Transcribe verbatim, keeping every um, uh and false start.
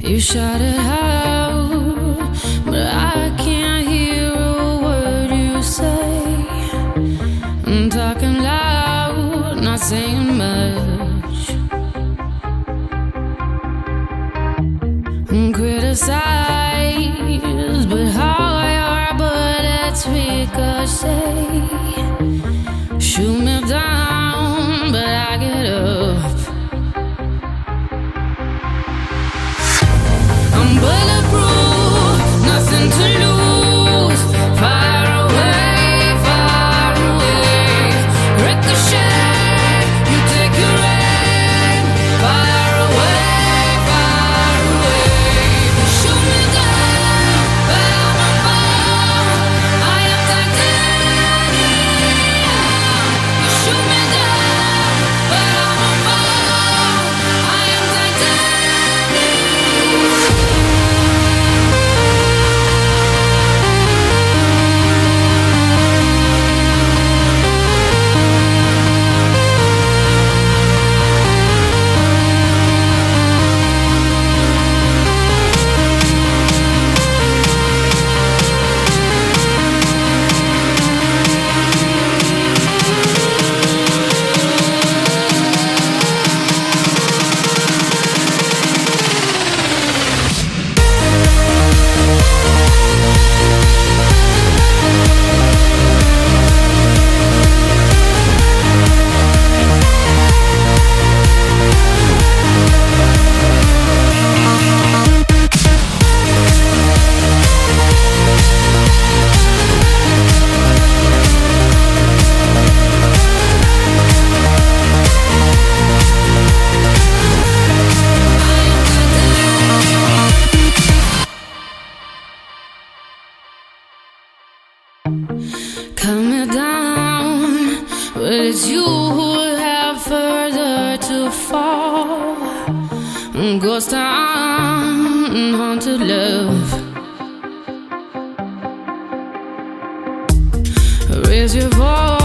You shout it out, but I can't hear a word you say. I'm talking loud, not saying much. Criticize, but how your bullets ricochet. Shoot me down, but I get up. I'm bulletproof, nothing to lose. Fire away, far away. Ricochet, you take your aim. Fire away, far away. Shoot me down, but I'm a fall. I am titanium. You shoot me down, but I'm a fall. I am titanium. Cut me down, but it's you who have further to fall. Ghost town, haunted love. Raise your voice.